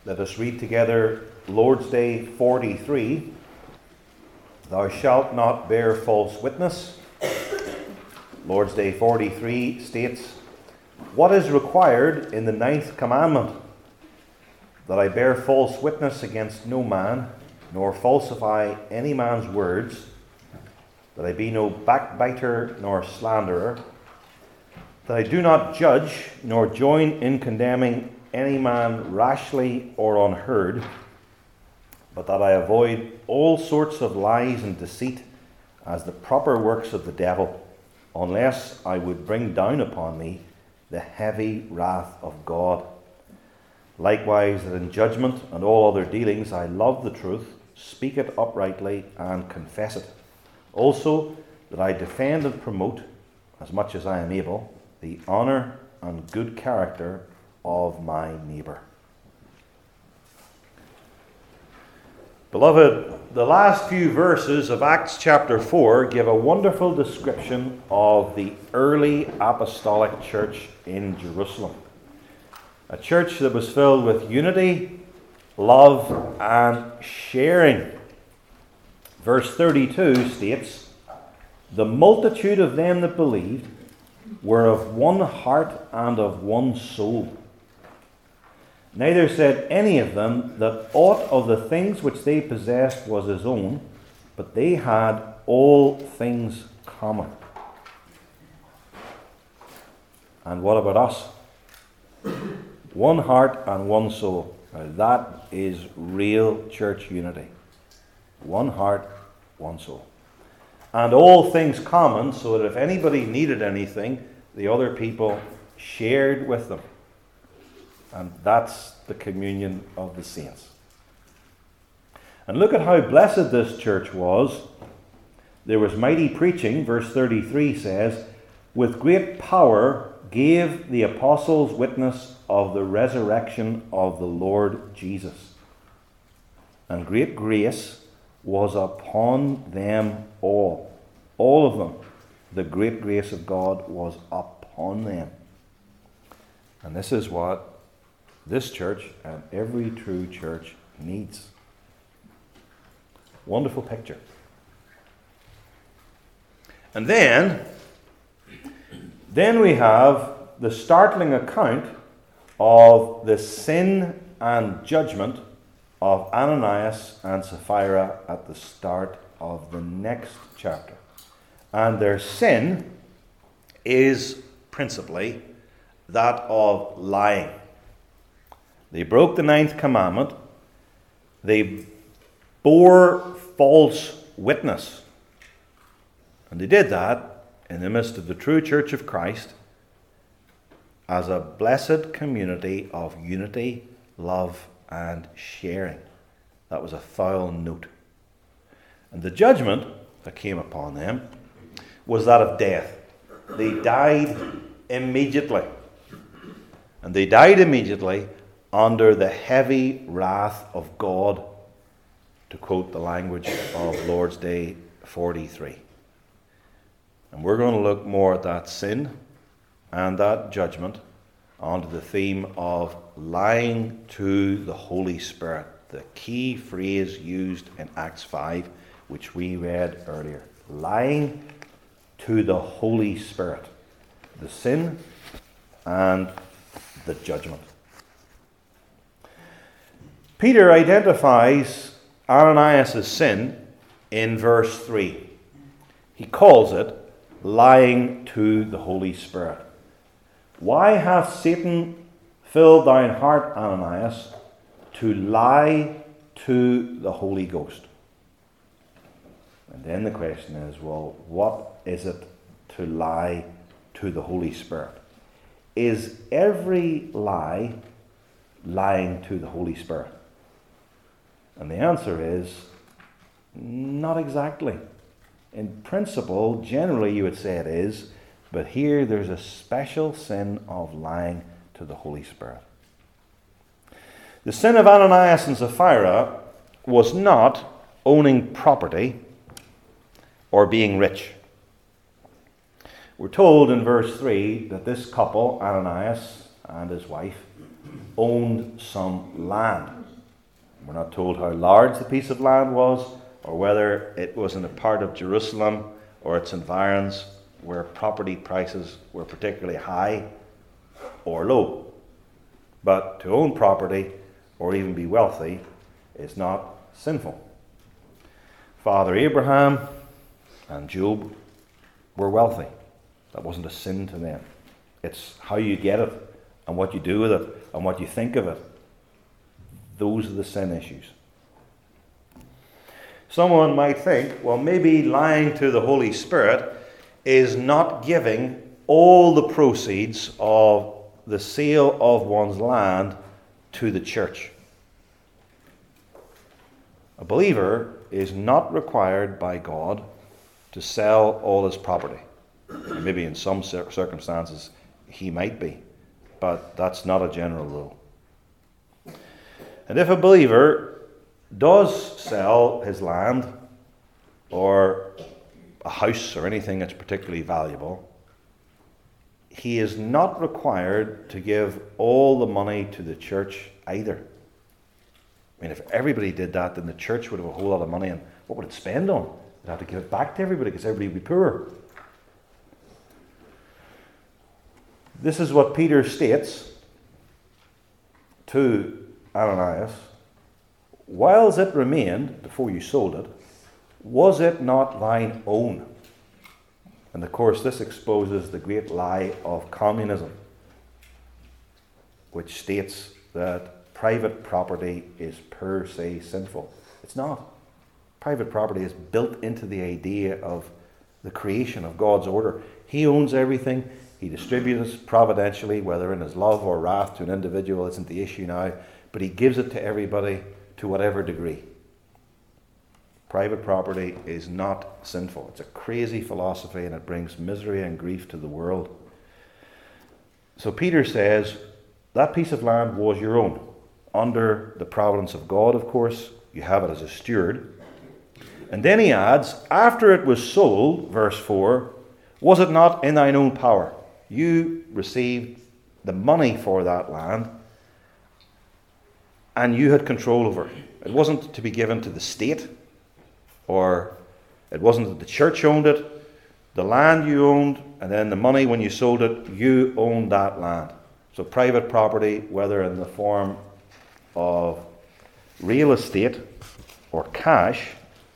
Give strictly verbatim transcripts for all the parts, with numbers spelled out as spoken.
Let us read together Lord's Day forty-three. Thou shalt not bear false witness. Lord's Day forty-three states, what is required in the ninth commandment? That I bear false witness against no man, nor falsify any man's words, that I be no backbiter nor slanderer, that I do not judge nor join in condemning any man rashly or unheard, but that I avoid all sorts of lies and deceit as the proper works of the devil, unless I would bring down upon me the heavy wrath of God. Likewise, that in judgment and all other dealings I love the truth, speak it uprightly, and confess it. Also, that I defend and promote, as much as I am able, the honour and good character of my neighbour. Beloved, the last few verses of Acts chapter four give a wonderful description of the early apostolic church in Jerusalem. A church that was filled with unity, love, and sharing. Verse thirty-two states, the multitude of them that believed were of one heart and of one soul. Neither said any of them that aught of the things which they possessed was his own, but they had all things common. And what about us? One heart and one soul. Now that is real church unity. One heart, one soul. And all things common, so that if anybody needed anything, the other people shared with them. And that's the communion of the saints. And look at how blessed this church was. There was mighty preaching, verse thirty-three says, with great power gave the apostles witness of the resurrection of the Lord Jesus. And great grace was upon them all. All of them. The great grace of God was upon them. And this is what this church and every true church needs. Wonderful picture. And then, then we have the startling account of the sin and judgment of Ananias and Sapphira at the start of the next chapter. And their sin is principally that of lying. They broke the ninth commandment. They bore false witness. And they did that in the midst of the true church of Christ as a blessed community of unity, love, and sharing. That was a foul note. And the judgment that came upon them was that of death. They died immediately. And they died immediately under the heavy wrath of God, to quote the language of Lord's Day forty-three. And we're going to look more at that sin and that judgment onto the theme of lying to the Holy Spirit, the key phrase used in Acts five, which we read earlier. Lying to the Holy Spirit. The sin and the judgment. Peter identifies Ananias' sin in verse three. He calls it lying to the Holy Spirit. Why hath Satan filled thine heart, Ananias, to lie to the Holy Ghost? And then the question is, well, what is it to lie to the Holy Spirit? Is every lie lying to the Holy Spirit? And the answer is, not exactly. In principle, generally you would say it is, but here there's a special sin of lying to the Holy Spirit. The sin of Ananias and Sapphira was not owning property or being rich. We're told in verse three that this couple, Ananias and his wife, owned some land. We're not told how large the piece of land was, or whether it was in a part of Jerusalem or its environs where property prices were particularly high or low. But to own property or even be wealthy is not sinful. Father Abraham and Job were wealthy. That wasn't a sin to them. It's how you get it and what you do with it and what you think of it. Those are the sin issues. Someone might think, well, maybe lying to the Holy Spirit is not giving all the proceeds of the sale of one's land to the church. A believer is not required by God to sell all his property. Maybe in some circumstances he might be, but that's not a general rule. And if a believer does sell his land or a house or anything that's particularly valuable, he is not required to give all the money to the church either. I mean, if everybody did that, then the church would have a whole lot of money, and what would it spend on? It'd have to give it back to everybody because everybody would be poor. This is what Peter states to Ananias. Whiles it remained, before you sold it, was it not thine own? And of course, this exposes the great lie of communism, which states that private property is per se sinful. It's not. Private property is built into the idea of the creation of God's order. He owns everything. He distributes providentially, whether in his love or wrath to an individual isn't the issue now, but he gives it to everybody to whatever degree. Private property is not sinful. It's a crazy philosophy, and it brings misery and grief to the world. So Peter says, that piece of land was your own. Under the providence of God, of course, you have it as a steward. And then he adds, after it was sold, verse four, was it not in thine own power? You received the money for that land, and you had control over it. It wasn't to be given to the state, or it wasn't that the church owned it. The land you owned, and then the money when you sold it, you owned that land. So private property, whether in the form of real estate or cash,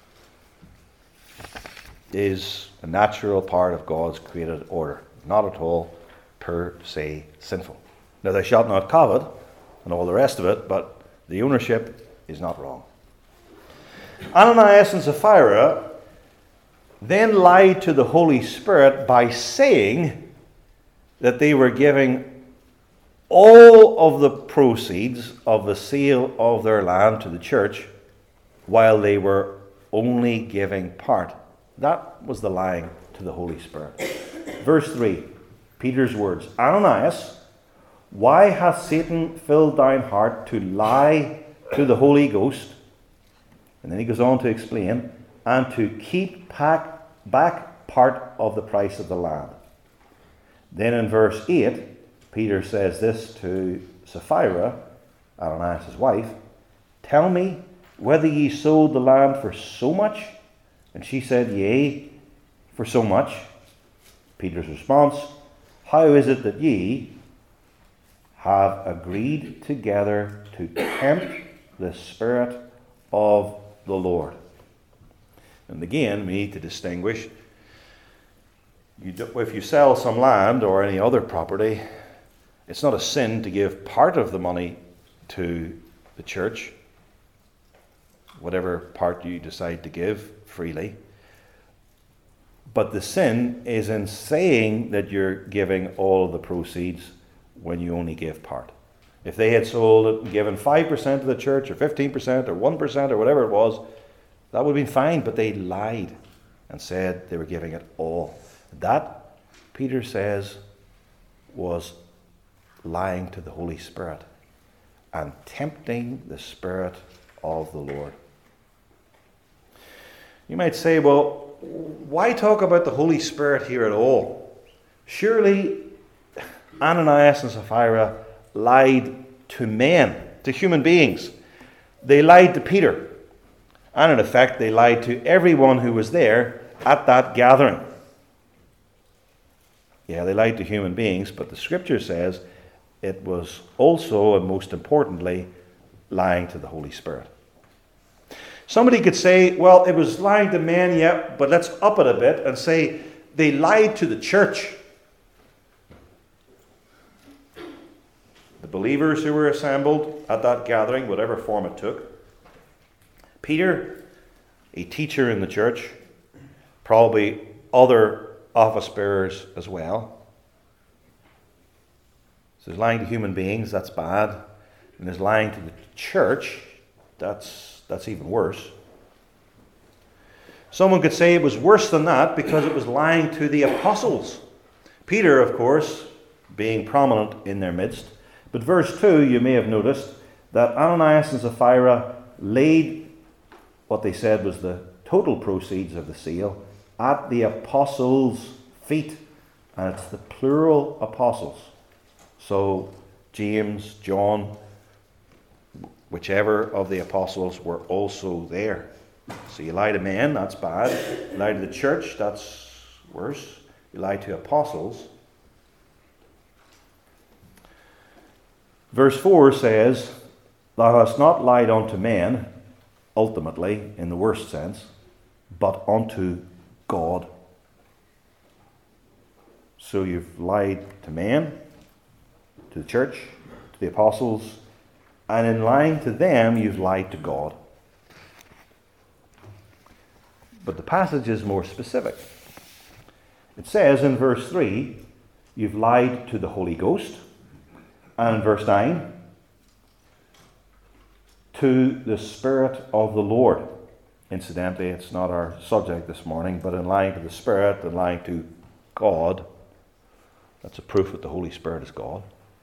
is a natural part of God's created order. Not at all per se sinful. Now, thou shalt not covet and all the rest of it, but the ownership is not wrong. Ananias and Sapphira then lied to the Holy Spirit by saying that they were giving all of the proceeds of the sale of their land to the church, while they were only giving part. That was the lying to the Holy Spirit. Verse three, Peter's words, Ananias, why hath Satan filled thine heart to lie to the Holy Ghost? And then he goes on to explain, and to keep back, back part of the price of the land. Then in verse eight, Peter says this to Sapphira, Ananias' wife, tell me whether ye sold the land for so much? And she said, yea, for so much. Peter's response, how is it that ye have agreed together to tempt the Spirit of the Lord? And again, we need to distinguish. You do, if you sell some land or any other property, it's not a sin to give part of the money to the church, whatever part you decide to give freely. But the sin is in saying that you're giving all of the proceeds when you only give part. If they had sold it and given five percent to the church, or fifteen percent, or one percent, or whatever it was, that would have been fine, but they lied and said they were giving it all. That, Peter says, was lying to the Holy Spirit and tempting the Spirit of the Lord. You might say, well, why talk about the Holy Spirit here at all? Surely Ananias and Sapphira lied to men, to human beings. They lied to Peter. And in effect, they lied to everyone who was there at that gathering. Yeah, they lied to human beings, but the scripture says it was also, and most importantly, lying to the Holy Spirit. Somebody could say, well, it was lying to men, yeah, but let's up it a bit and say they lied to the church. The believers who were assembled at that gathering, whatever form it took. Peter, a teacher in the church, probably other office bearers as well. So there's lying to human beings, that's bad. And there's lying to the church, that's, that's even worse. Someone could say it was worse than that because it was lying to the apostles. Peter, of course, being prominent in their midst. But verse two, you may have noticed that Ananias and Sapphira laid what they said was the total proceeds of the sale at the apostles' feet. And it's the plural apostles. So James, John, whichever of the apostles were also there. So you lie to men, that's bad. You lie to the church, that's worse. You lie to apostles. Verse four says, Thou hast not lied unto men, ultimately, in the worst sense, but unto God. So you've lied to men, to the church, to the apostles, and in lying to them, you've lied to God. But the passage is more specific. It says in verse three, you've lied to the Holy Ghost. And in verse nine, to the Spirit of the Lord. Incidentally, it's not our subject this morning, but in lying to the Spirit and lying to God, that's a proof that the Holy Spirit is God.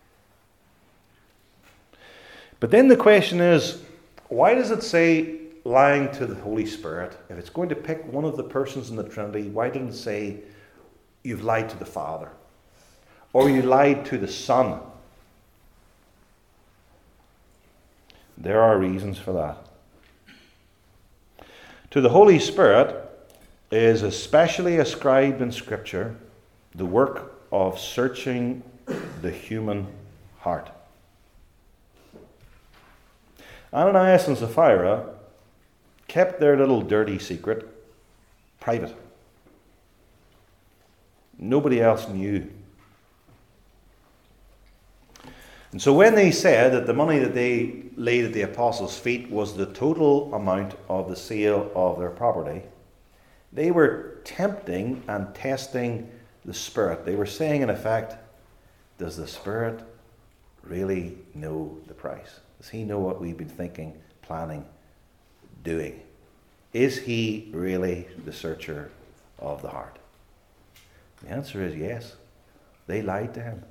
But then the question is, why does it say lying to the Holy Spirit? If it's going to pick one of the persons in the Trinity, why didn't it say you've lied to the Father? Or you lied to the Son? There are reasons for that. To the Holy Spirit is especially ascribed in Scripture the work of searching the human heart. Ananias and Sapphira kept their little dirty secret private. Nobody else knew. And so when they said that the money that they laid at the apostles' feet was the total amount of the sale of their property, they were tempting and testing the Spirit. They were saying, in effect, does the Spirit really know the price? Does he know what we've been thinking, planning, doing? Is he really the searcher of the heart? The answer is yes. They lied to him.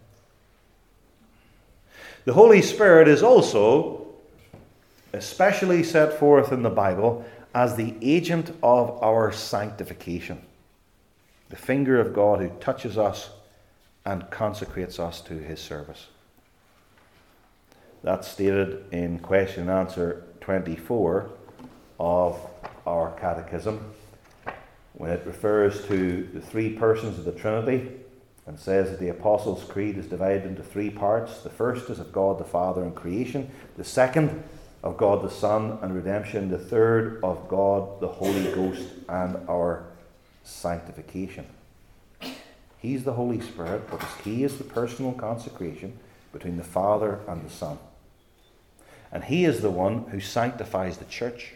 The Holy Spirit is also especially set forth in the Bible as the agent of our sanctification. The finger of God who touches us and consecrates us to his service. That's stated in question and answer twenty-four of our catechism, when it refers to the three persons of the Trinity and says that the Apostles' Creed is divided into three parts. The first is of God the Father and creation. The second of God the Son and redemption. The third of God the Holy Ghost and our sanctification. He's the Holy Spirit because he is the personal consecration between the Father and the Son. And he is the one who sanctifies the church.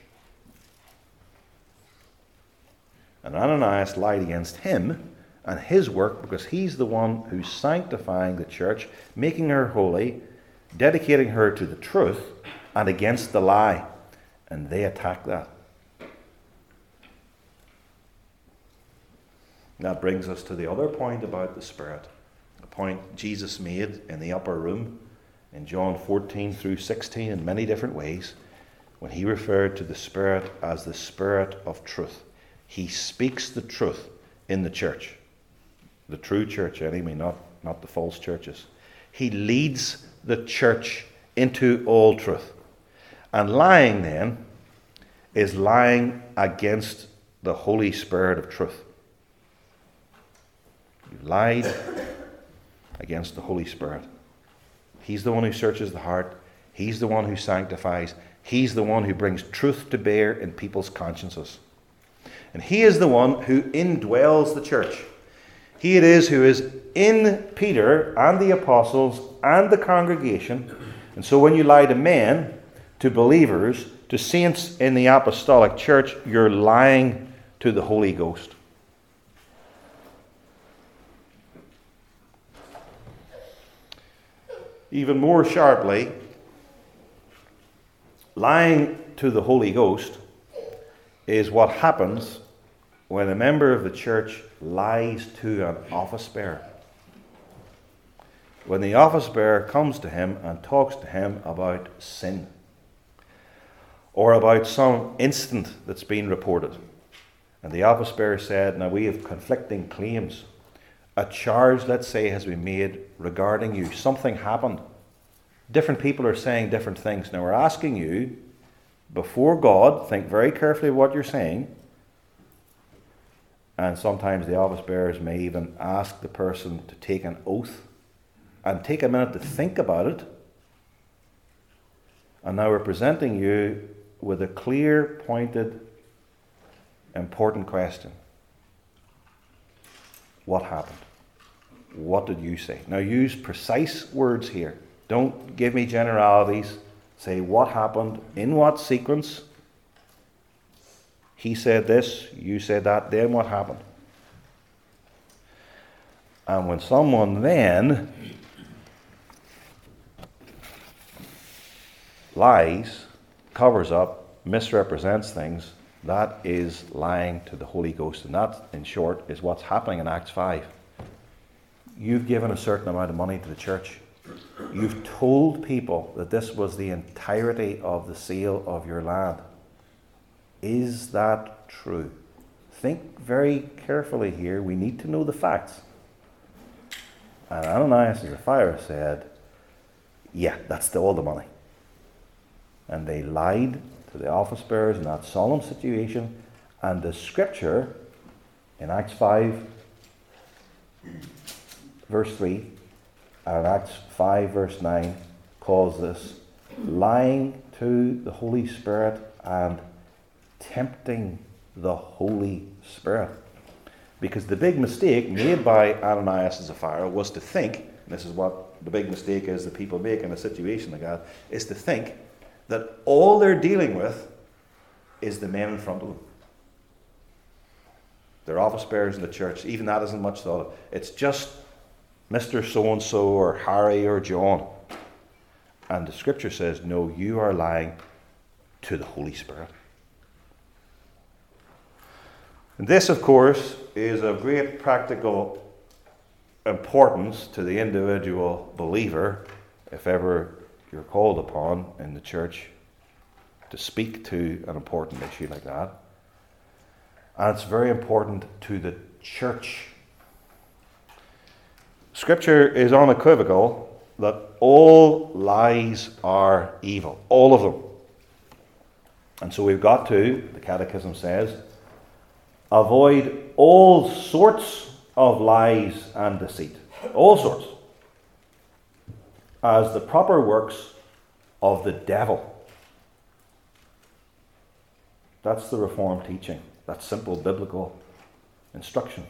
And Ananias lied against him and his work because he's the one who's sanctifying the church, making her holy, dedicating her to the truth and against the lie. And they attack that. That brings us to the other point about the Spirit, a point Jesus made in the upper room in John fourteen through sixteen in many different ways, when he referred to the Spirit as the Spirit of truth. He speaks the truth in the church. The true church, anyway, not, not the false churches. He leads the church into all truth. And lying then is lying against the Holy Spirit of truth. You've lied against the Holy Spirit. He's the one who searches the heart. He's the one who sanctifies. He's the one who brings truth to bear in people's consciences. And he is the one who indwells the church. He it is who is in Peter and the apostles and the congregation. And so when you lie to men, to believers, to saints in the apostolic church, you're lying to the Holy Ghost. Even more sharply, lying to the Holy Ghost is what happens when a member of the church lies to an office bearer. When the office bearer comes to him and talks to him about sin, or about some incident that's been reported, and the office bearer said, now we have conflicting claims. A charge, let's say, has been made regarding you. Something happened. Different people are saying different things. Now we're asking you, before God, think very carefully of what you're saying. And sometimes the office bearers may even ask the person to take an oath and take a minute to think about it. And now we're presenting you with a clear, pointed, important question. What happened? What did you say? Now use precise words here. Don't give me generalities. Say what happened, in what sequence. He said this, you said that, then what happened? And when someone then lies, covers up, misrepresents things, that is lying to the Holy Ghost. And that, in short, is what's happening in Acts five. You've given a certain amount of money to the church. You've told people that this was the entirety of the sale of your land. Is that true? Think very carefully here. We need to know the facts. And Ananias and Sapphira said, yeah, that's the, all the money. And they lied to the office bearers in that solemn situation. And the scripture in Acts five, verse three, and Acts five, verse nine, calls this lying to the Holy Spirit and tempting the Holy Spirit. Because the big mistake made by Ananias and Sapphira was to think, and this is what the big mistake is that people make in a situation like that, is to think that all they're dealing with is the men in front of them. They're office bearers in the church. Even that isn't much thought of. It's just Mister So-and-so or Harry or John. And the scripture says, no, you are lying to the Holy Spirit. And this, of course, is of great practical importance to the individual believer, if ever you're called upon in the church to speak to an important issue like that. And it's very important to the church. Scripture is unequivocal that all lies are evil, all of them. And so we've got to, the Catechism says, avoid all sorts of lies and deceit, all sorts, as the proper works of the devil. That's the Reformed teaching. That's simple biblical instruction.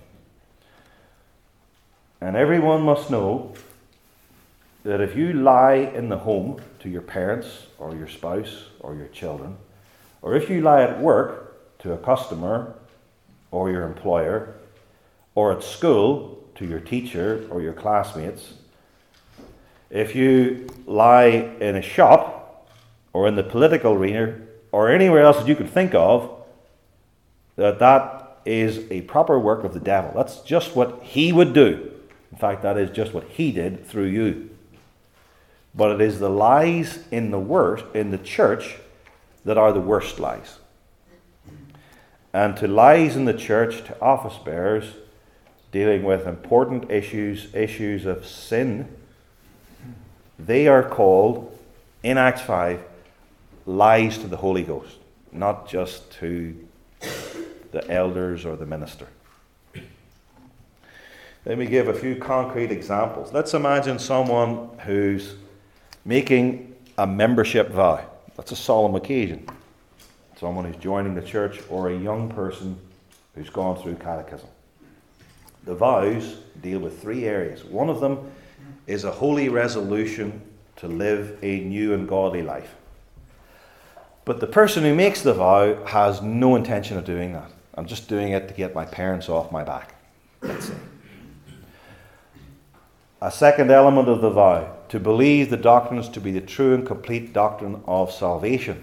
And everyone must know that if you lie in the home to your parents or your spouse or your children, or if you lie at work to a customer or your employer, or at school to your teacher or your classmates, if you lie in a shop or in the political arena or anywhere else that you can think of, that that is a proper work of the devil. That's just what he would do. In fact, that is just what he did through you. But it is the lies in the worst, in the church that are the worst lies. And to lies in the church, to office bearers, dealing with important issues, issues of sin, they are called in Acts five lies to the Holy Ghost, not just to the elders or the minister. Let me give a few concrete examples. Let's imagine someone who's making a membership vow. That's a solemn occasion. Someone who's joining the church, or a young person who's gone through catechism. The vows deal with three areas. One of them is a holy resolution to live a new and godly life. But the person who makes the vow has no intention of doing that. I'm just doing it to get my parents off my back, let's say. A second element of the vow, to believe the doctrines to be the true and complete doctrine of salvation.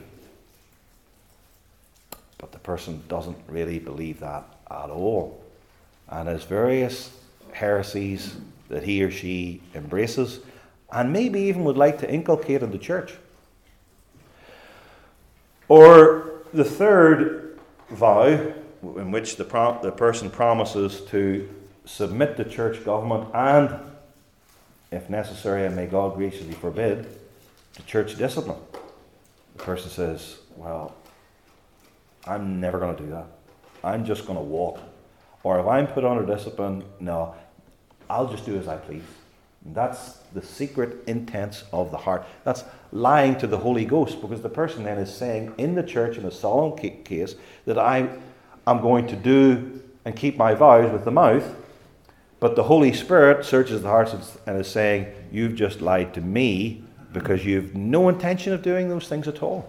But the person doesn't really believe that at all. And there's various heresies that he or she embraces, and maybe even would like to inculcate in the church. Or the third vow, in which the, pro- the person promises to submit to church government and, if necessary, and may God graciously forbid, to church discipline. The person says, well, I'm never going to do that. I'm just going to walk. Or if I'm put under discipline, no, I'll just do as I please. And that's the secret intents of the heart. That's lying to the Holy Ghost, because the person then is saying in the church, in a solemn case, that I am going to do and keep my vows with the mouth, but the Holy Spirit searches the hearts and is saying, you've just lied to me because you've no intention of doing those things at all.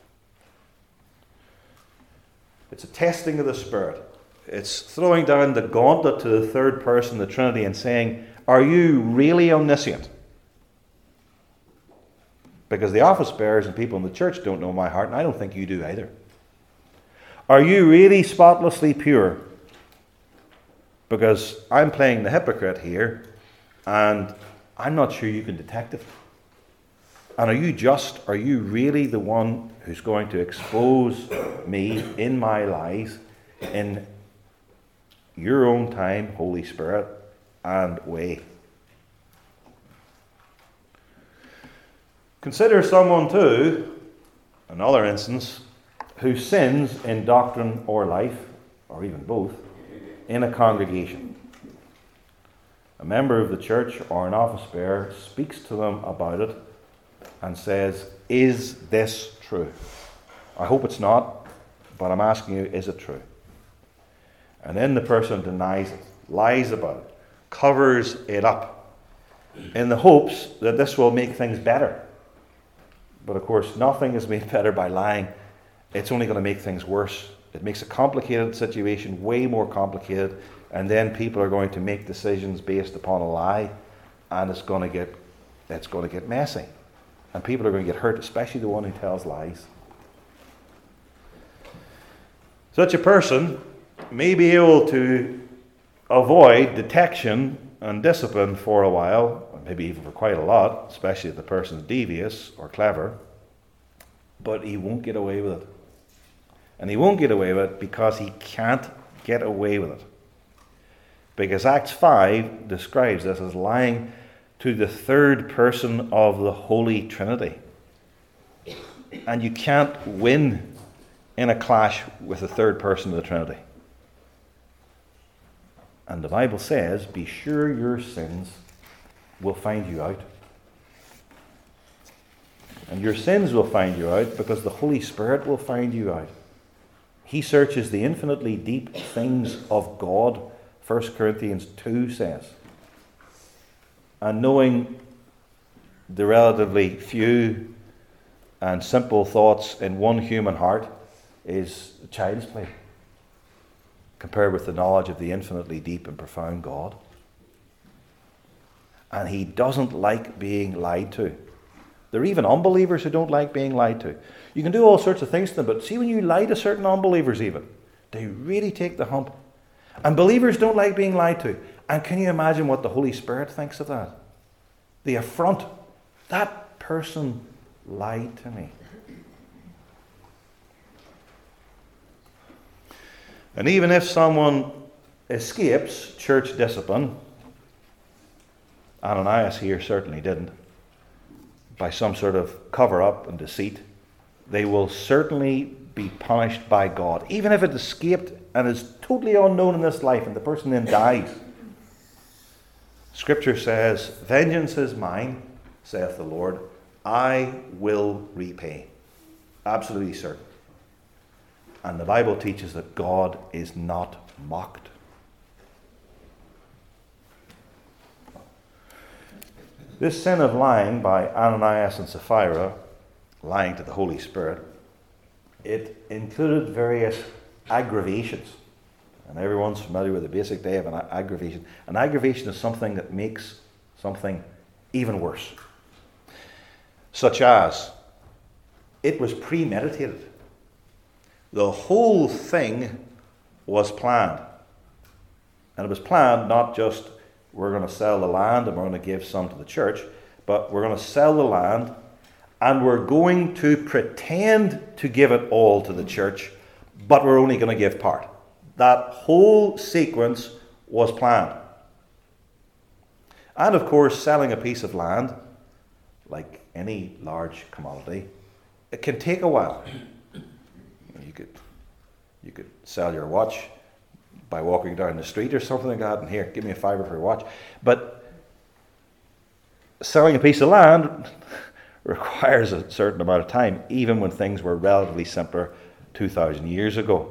It's a testing of the Spirit. It's throwing down the gauntlet to the third person of the Trinity and saying, are you really omniscient? Because the office bearers and people in the church don't know my heart, and I don't think you do either. Are you really spotlessly pure? Because I'm playing the hypocrite here, and I'm not sure you can detect it. And are you just, are you really the one who's going to expose me in my lies in your own time, Holy Spirit, and way? Consider someone too, another instance, who sins in doctrine or life, or even both, in a congregation. A member of the church or an office bearer speaks to them about it and says, is this true? I hope it's not, but I'm asking you, is it true? And then the person denies it, lies about it, covers it up, in the hopes that this will make things better. But of course, nothing is made better by lying. It's only going to make things worse. It makes a complicated situation way more complicated, and then people are going to make decisions based upon a lie, and it's going to get it's going to get messy. And people are going to get hurt, especially the one who tells lies. Such a person may be able to avoid detection and discipline for a while, or maybe even for quite a lot, especially if the person's devious or clever, but he won't get away with it. And he won't get away with it because he can't get away with it. Because Acts five describes this as lying to the third person of the Holy Trinity. And you can't win in a clash with the third person of the Trinity. And the Bible says, be sure your sins will find you out. And your sins will find you out because the Holy Spirit will find you out. He searches the infinitely deep things of God, First Corinthians two says. And knowing the relatively few and simple thoughts in one human heart is child's play compared with the knowledge of the infinitely deep and profound God. And he doesn't like being lied to. There are even unbelievers who don't like being lied to. You can do all sorts of things to them, but see, when you lie to certain unbelievers even, they really take the hump. And believers don't like being lied to. And can you imagine what the Holy Spirit thinks of that? The affront. That person lied to me. And even if someone escapes church discipline, Ananias here certainly didn't, by some sort of cover-up and deceit, they will certainly be punished by God, even if it escaped and is totally unknown in this life and the person then dies. Scripture says, "Vengeance is mine, saith the Lord, I will repay." Absolutely certain. And the Bible teaches that God is not mocked. This sin of lying by Ananias and Sapphira, lying to the Holy Spirit, it included various aggravations. And everyone's familiar with the basic day of an aggravation. An aggravation is something that makes something even worse. Such as, it was premeditated. The whole thing was planned. And it was planned not just, we're going to sell the land and we're going to give some to the church, but we're going to sell the land and we're going to pretend to give it all to the church, but we're only going to give part. That whole sequence was planned. And of course, selling a piece of land, like any large commodity, it can take a while. You could, you could sell your watch by walking down the street or something like that, and here, give me a fiver for your watch. But selling a piece of land requires a certain amount of time, even when things were relatively simpler two thousand years ago.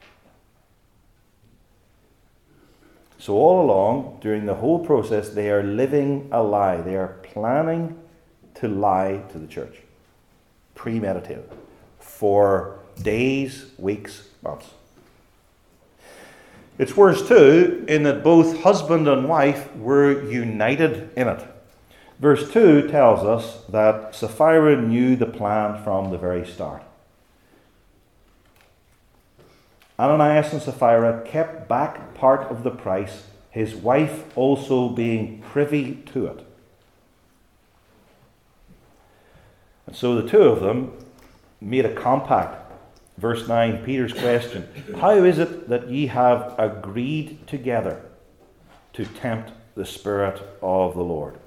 So all along, during the whole process, they are living a lie. They are planning to lie to the church. Premeditated. For days, weeks, months. It's worse too, in that both husband and wife were united in it. Verse two tells us that Sapphira knew the plan from the very start. Ananias and Sapphira kept back part of the price, his wife also being privy to it. And so the two of them made a compact. Verse nine, Peter's question, "How is it that ye have agreed together to tempt the Spirit of the Lord?"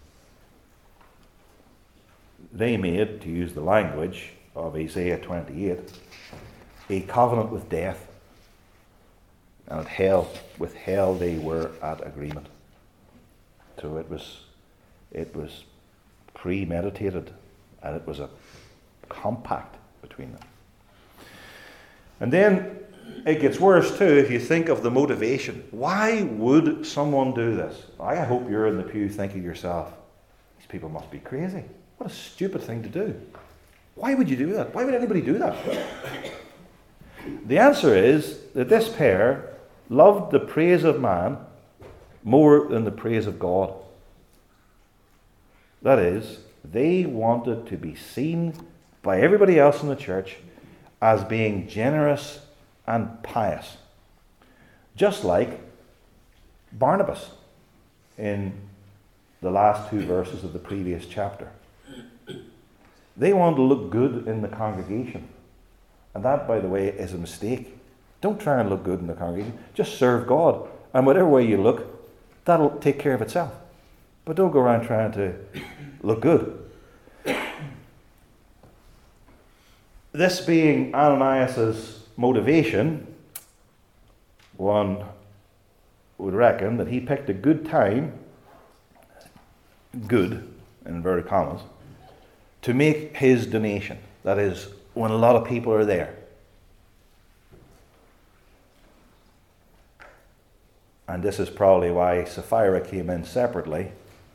They made, to use the language of Isaiah twenty-eight, a covenant with death. And at hell, with hell they were at agreement. So it was, it was premeditated, and it was a compact between them. And then it gets worse too if you think of the motivation. Why would someone do this? I hope you're in the pew thinking to yourself, these people must be crazy. What a stupid thing to do. Why would you do that? Why would anybody do that? The answer is that this pair loved the praise of man more than the praise of God. That is, they wanted to be seen by everybody else in the church as being generous and pious. Just like Barnabas in the last two verses of the previous chapter. They wanted to look good in the congregation. And that, by the way, is a mistake. Don't try and look good in the congregation. Just serve God. And whatever way you look, that'll take care of itself. But don't go around trying to look good. This being Ananias' motivation, one would reckon that he picked a good time, good, in inverted commas, to make his donation. That is, when a lot of people are there. And this is probably why Sapphira came in separately,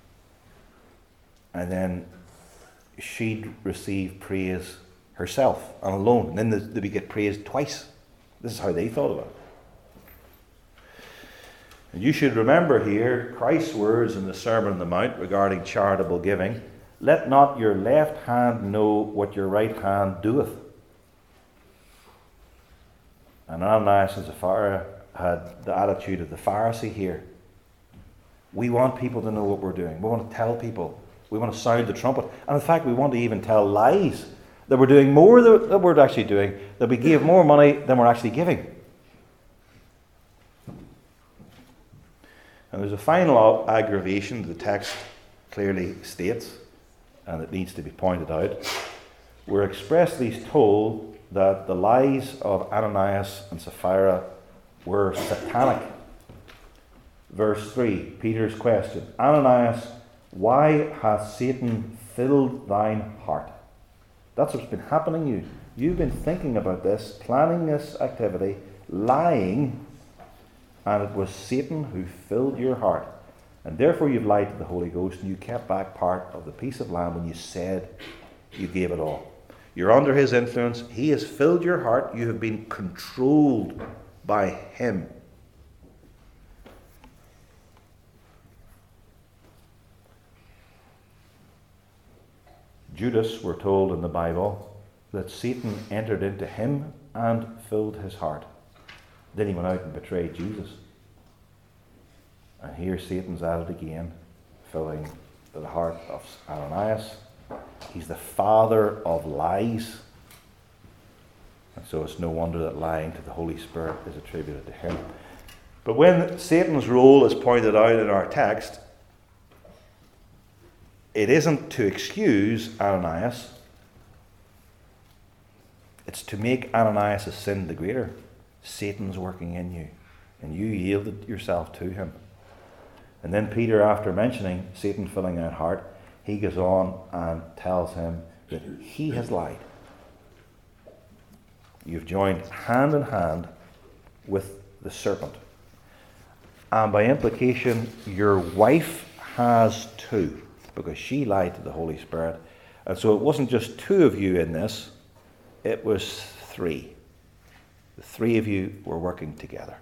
and then she'd receive praise herself and alone, and then they get praised twice. This is how they thought about it. And you should remember here Christ's words in the Sermon on the Mount regarding charitable giving. Let not your left hand know what your right hand doeth. And Ananias and Sapphira had the attitude of the Pharisee here. We want people to know what we're doing. We want to tell people. We want to sound the trumpet. And in fact, we want to even tell lies. That we're doing more than we're actually doing. That we give more money than we're actually giving. And there's a final aggravation the text clearly states. and it needs to be pointed out. We're expressly told that the lies of Ananias and Sapphira were satanic. Verse three, Peter's question, Ananias, why hath Satan filled thine heart? That's what's been happening to you. You've been thinking about this, planning this activity, lying, and it was Satan who filled your heart. And therefore you've lied to the Holy Ghost, and you kept back part of the piece of land when you said you gave it all. You're under his influence. He has filled your heart. You have been controlled by him. Judas, we're told in the Bible, that Satan entered into him and filled his heart. Then he went out and betrayed Jesus. And here Satan's at it again, filling the heart of Ananias. He's the father of lies. And so it's no wonder that lying to the Holy Spirit is attributed to him. But when Satan's role is pointed out in our text, it isn't to excuse Ananias. It's to make Ananias' sin the greater. Satan's working in you, and you yielded yourself to him. And then Peter, after mentioning Satan filling that heart, he goes on and tells him that he has lied. You've joined hand in hand with the serpent. And by implication, your wife has too, because she lied to the Holy Spirit. And so it wasn't just two of you in this, it was three. The three of you were working together.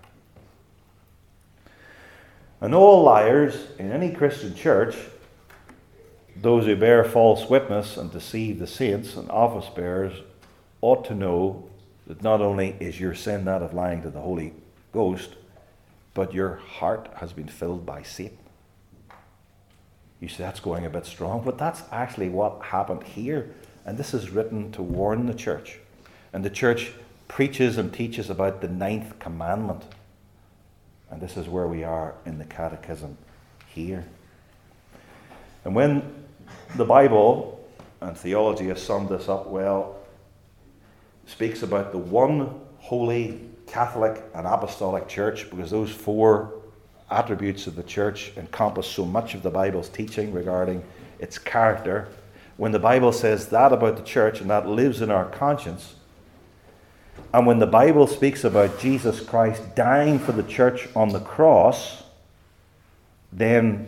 And all liars in any Christian church, those who bear false witness and deceive the saints and office bearers, ought to know that not only is your sin that of lying to the Holy Ghost, but your heart has been filled by Satan. You say that's going a bit strong, but that's actually what happened here. And this is written to warn the church. And the church preaches and teaches about the ninth commandment. And this is where we are in the catechism here. And when the Bible and theology has summed this up well, speaks about the one holy Catholic and Apostolic Church, because those four attributes of the church encompass so much of the Bible's teaching regarding its character. When the Bible says that about the church and that lives in our conscience, and when the Bible speaks about Jesus Christ dying for the church on the cross, then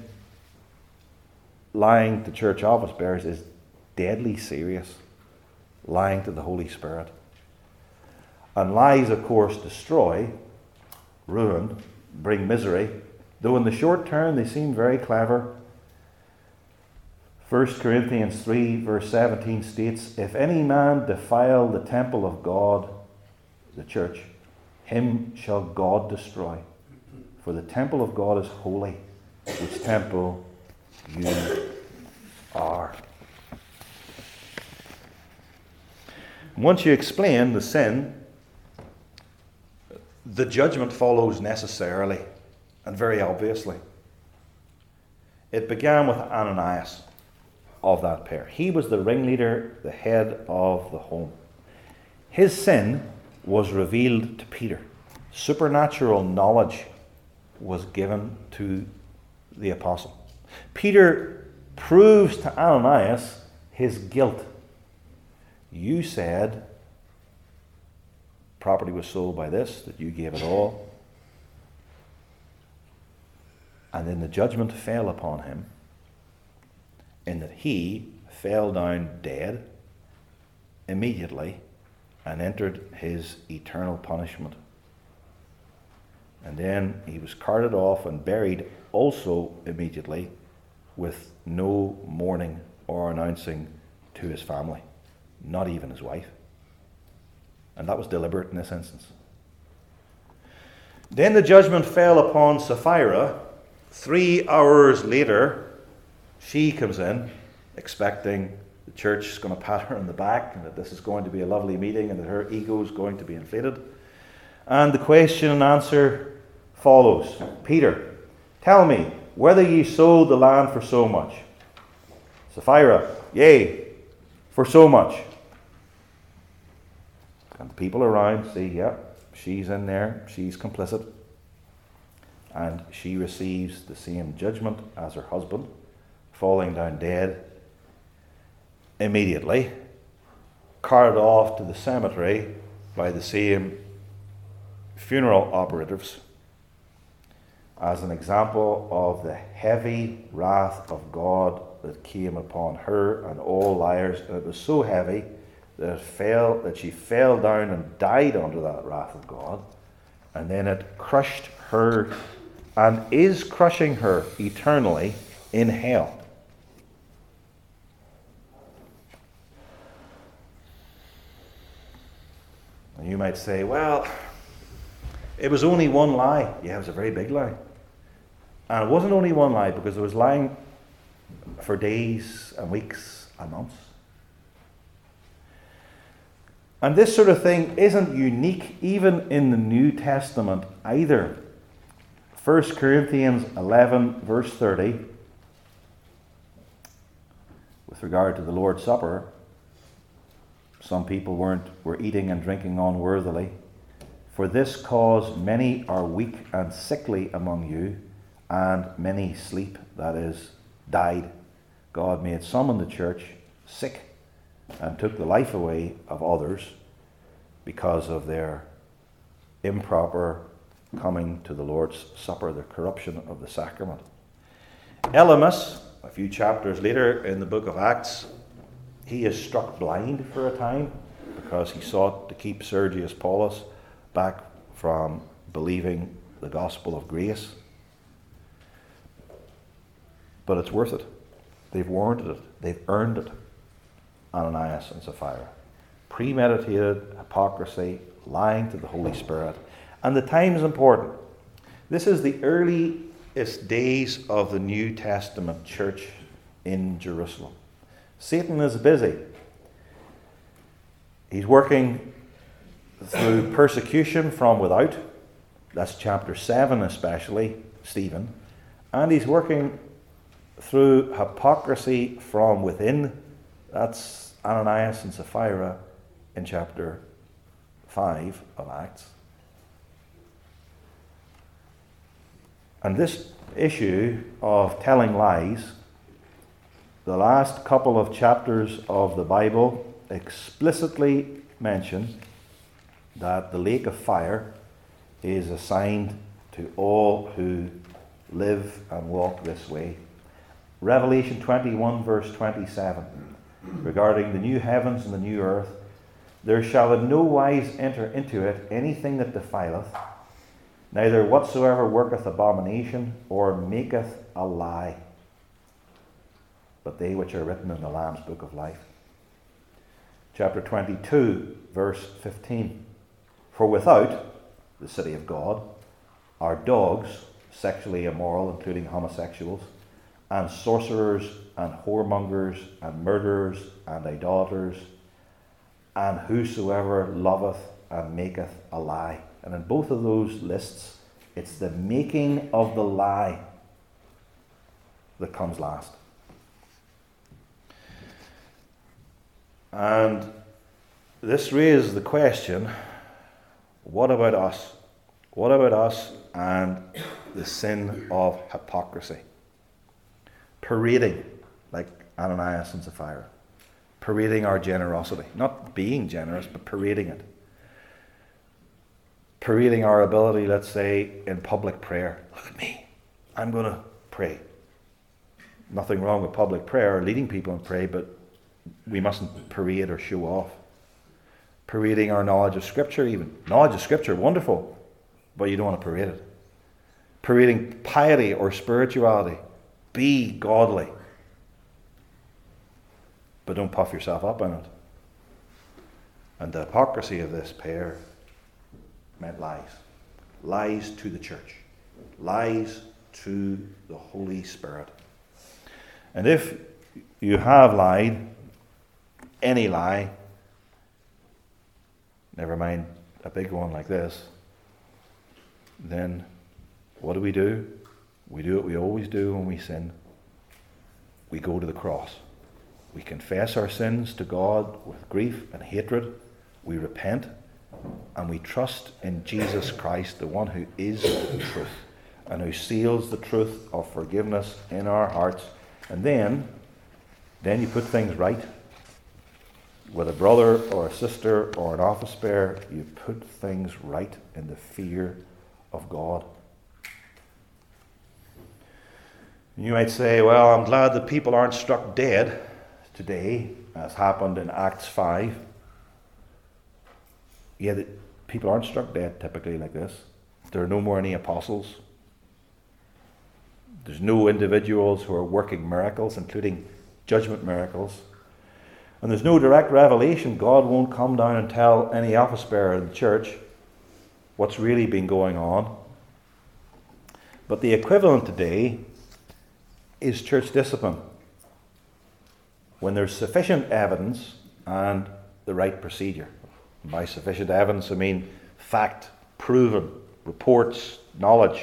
lying to church office bearers is deadly serious. Lying to the Holy Spirit. And lies, of course, destroy, ruin, bring misery, though in the short term they seem very clever. First Corinthians three verse seventeen states, if any man defile the temple of God, the church, him shall God destroy. For the temple of God is holy, which temple you are. Once you explain the sin, the judgment follows necessarily and very obviously. It began with Ananias of that pair. He was the ringleader, the head of the home. His sin was revealed to Peter. Supernatural knowledge was given to the apostle. Peter proves to Ananias his guilt. You said property was sold by this, that you gave it all. And then the judgment fell upon him in that he fell down dead immediately and entered his eternal punishment. And then he was carted off and buried also immediately with no mourning or announcing to his family, not even his wife. And that was deliberate in this instance. Then the judgment fell upon Sapphira. Three hours later, she comes in expecting the church is going to pat her on the back and that this is going to be a lovely meeting and that her ego is going to be inflated. And the question and answer follows. Peter, tell me, whether ye sold the land for so much? Sapphira, yea, for so much. And the people around see, yep, she's in there, she's complicit. And she receives the same judgment as her husband, falling down dead immediately, carried off to the cemetery by the same funeral operatives, as an example of the heavy wrath of God that came upon her and all liars. And it was so heavy that it fell, that she fell down and died under that wrath of God. And then it crushed her and is crushing her eternally in hell. And you might say, well, it was only one lie. Yeah, it was a very big lie. And it wasn't only one lie, because it was lying for days and weeks and months. And this sort of thing isn't unique even in the New Testament either. First Corinthians eleven, verse thirty, with regard to the Lord's Supper, some people weren't were eating and drinking unworthily. For this cause many are weak and sickly among you, and many sleep, that is, died. God made some in the church sick and took the life away of others because of their improper coming to the Lord's Supper, the corruption of the sacrament. Elymas, a few chapters later in the book of Acts, he is struck blind for a time because he sought to keep Sergius Paulus back from believing the gospel of grace. But it's worth it. They've warranted it. They've earned it. Ananias and Sapphira. Premeditated hypocrisy, lying to the Holy Spirit. And the time is important. This is the earliest days of the New Testament church in Jerusalem. Satan is busy. He's working through persecution from without. That's chapter seven especially, Stephen. And he's working through hypocrisy from within. That's Ananias and Sapphira in chapter five of Acts. And this issue of telling lies, the last couple of chapters of the Bible explicitly mention that the lake of fire is assigned to all who live and walk this way. Revelation twenty-one, verse twenty-seven, regarding the new heavens and the new earth, there shall in no wise enter into it anything that defileth, neither whatsoever worketh abomination or maketh a lie, but they which are written in the Lamb's book of life. Chapter twenty-two, verse fifteen, for without the city of God are dogs, sexually immoral, including homosexuals, and sorcerers, and whoremongers, and murderers, and idolaters, and whosoever loveth and maketh a lie. And in both of those lists, it's the making of the lie that comes last. And this raises the question, what about us? What about us and the sin of hypocrisy? Parading, like Ananias and Sapphira. Parading our generosity. Not being generous, but parading it. Parading our ability, let's say, in public prayer. Look at me. I'm going to pray. Nothing wrong with public prayer or leading people in prayer, but we mustn't parade or show off. Parading our knowledge of Scripture even. Knowledge of Scripture, wonderful, but you don't want to parade it. Parading piety or spirituality. Be godly, but don't puff yourself up in it. And the hypocrisy of this pair meant lies. Lies to the church. Lies to the Holy Spirit. And if you have lied, any lie, never mind a big one like this, then what do we do? We do what we always do when we sin. We go to the cross. We confess our sins to God with grief and hatred. We repent, and we trust in Jesus Christ, the one who is the truth, and who seals the truth of forgiveness in our hearts. And then, then you put things right. With a brother or a sister or an office bearer, you put things right in the fear of God. You might say, well, I'm glad that people aren't struck dead today, as happened in Acts five. Yeah, the, people aren't struck dead typically like this. There are no more any apostles. There's no individuals who are working miracles, including judgment miracles. And there's no direct revelation. God won't come down and tell any office bearer in the church what's really been going on. But the equivalent today is church discipline, when there's sufficient evidence and the right procedure. By sufficient evidence, I mean fact, proven, reports, knowledge.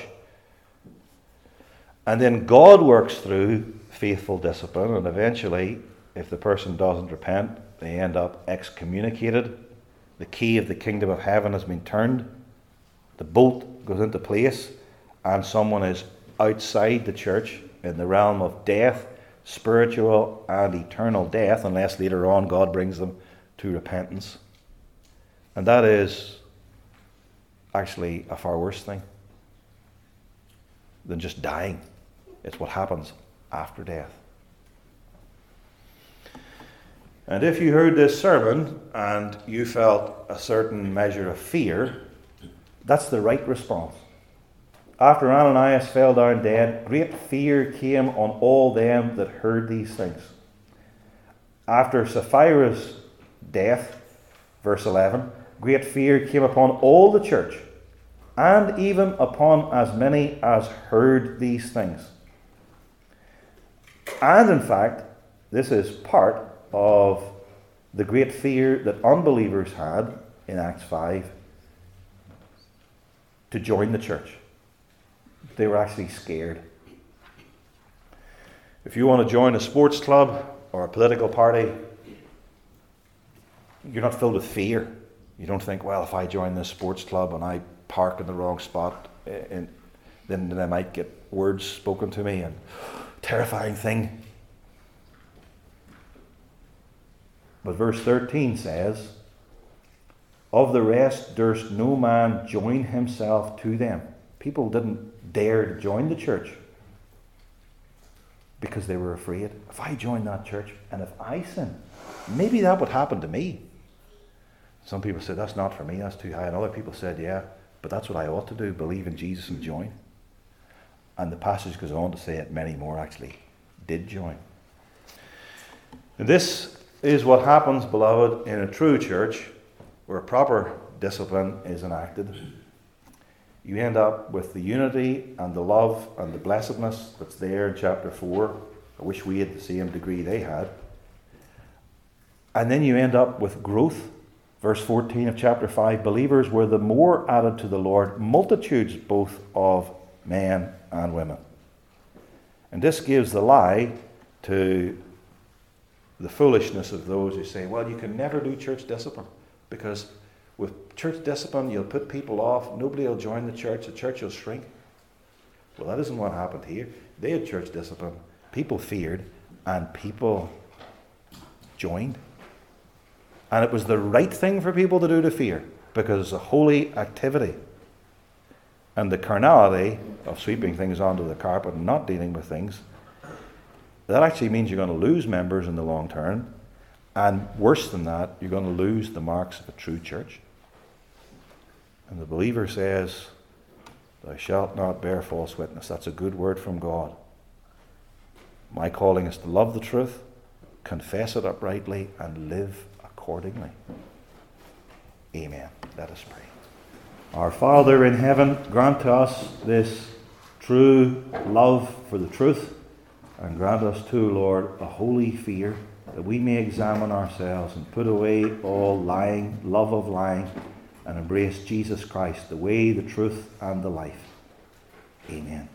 And then God works through faithful discipline, and eventually, if the person doesn't repent, they end up excommunicated. The key of the kingdom of heaven has been turned. The bolt goes into place, and someone is outside the church in the realm of death, spiritual and eternal death, unless later on God brings them to repentance. And that is actually a far worse thing than just dying. It's what happens after death. And if you heard this sermon and you felt a certain measure of fear, that's the right response. After Ananias fell down dead, great fear came on all them that heard these things. After Sapphira's death, verse eleven, great fear came upon all the church, and even upon as many as heard these things. And in fact, this is part of the great fear that unbelievers had in Acts five to join the church. They were actually scared. If you want to join a sports club or a political party, you're not filled with fear. You don't think, well, if I join this sports club and I park in the wrong spot, and then, then I might get words spoken to me, and terrifying thing. But verse thirteen says, of the rest durst no man join himself to them. People didn't dare to join the church because they were afraid. If I join that church and if I sin, maybe that would happen to me. Some people said, that's not for me, that's too high. And other people said, yeah, but that's what I ought to do, believe in Jesus and join. And the passage goes on to say that many more actually did join. And this is what happens, beloved, in a true church where proper discipline is enacted. You end up with the unity and the love and the blessedness that's there in chapter four. I wish we had the same degree they had. And then you end up with growth. Verse fourteen of chapter five, believers were the more added to the Lord, multitudes both of men and women. And this gives the lie to the foolishness of those who say, well, you can never do church discipline because with church discipline, you'll put people off. Nobody will join the church. The church will shrink. Well, that isn't what happened here. They had church discipline. People feared, and people joined. And it was the right thing for people to do to fear, because it's a holy activity. And the carnality of sweeping things onto the carpet and not dealing with things, that actually means you're going to lose members in the long term. And worse than that, you're going to lose the marks of a true church. And the believer says, thou shalt not bear false witness. That's a good word from God. My calling is to love the truth, confess it uprightly, and live accordingly. Amen. Let us pray. Our Father in heaven, grant to us this true love for the truth, and grant us too, Lord, a holy fear, that we may examine ourselves and put away all lying, love of lying, and embrace Jesus Christ, the way, the truth, and the life. Amen.